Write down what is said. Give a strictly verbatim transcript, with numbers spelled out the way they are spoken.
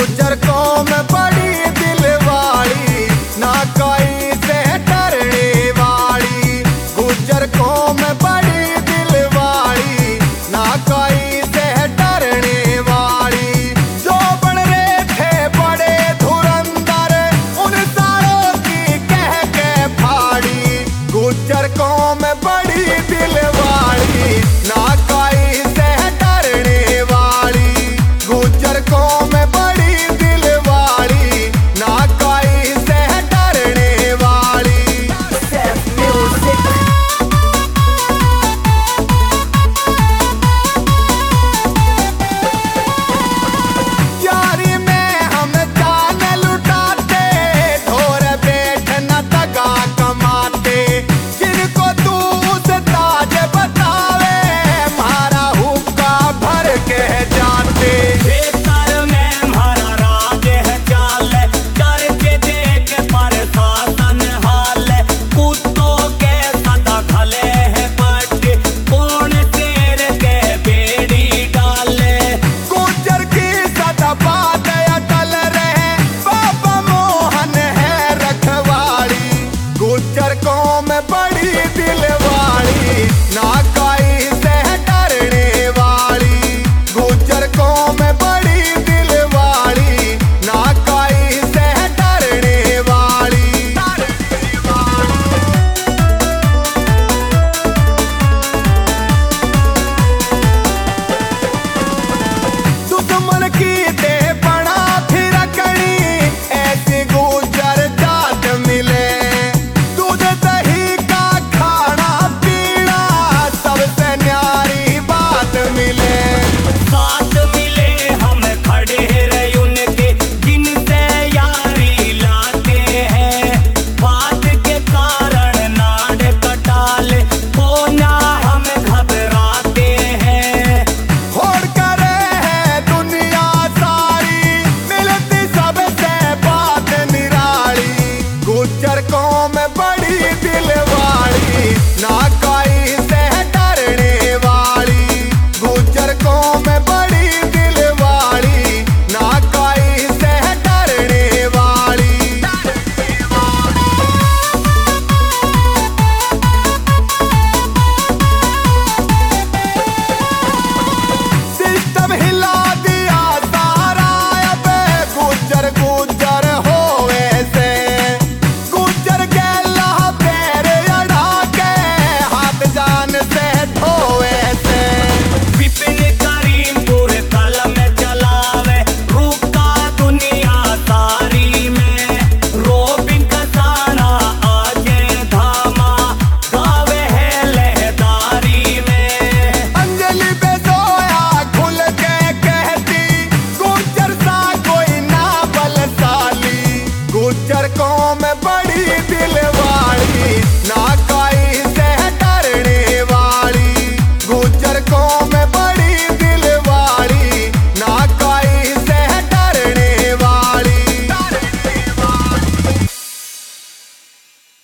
गुज्जर कौम बड़ी दिलवाली, ना कोई से डरने वाली। गुज्जर कौम बड़ी दिलवाली, ना कोई से डरने वाली। जो बन रहे थे बड़े धुरंधर, उन सारों की कह के फाड़ी। गुज्जर कौम बड़ी दिलवाली, ना कोई से डरने वाली। गुज्जर कौम बड़ी दिलवाली, ना कोई से डरने वाली। यारी में हम जान लुटाते, ढोर बैठ न दगा कमाते। जिनको तू उस ताज बतावे, मारा हुक्का भर के जाते। बेसर में हमारा राज है चाल, करके देख पर शासन हाल। कुत्तों के सदा खले हैं पट, कौन शेर के बेड़ी डाले। गुज्जर की सदा बात अटल रहे, बाबा मोहन है रखवाली। गुज्जर कौम बड़ी दिलवाली, ना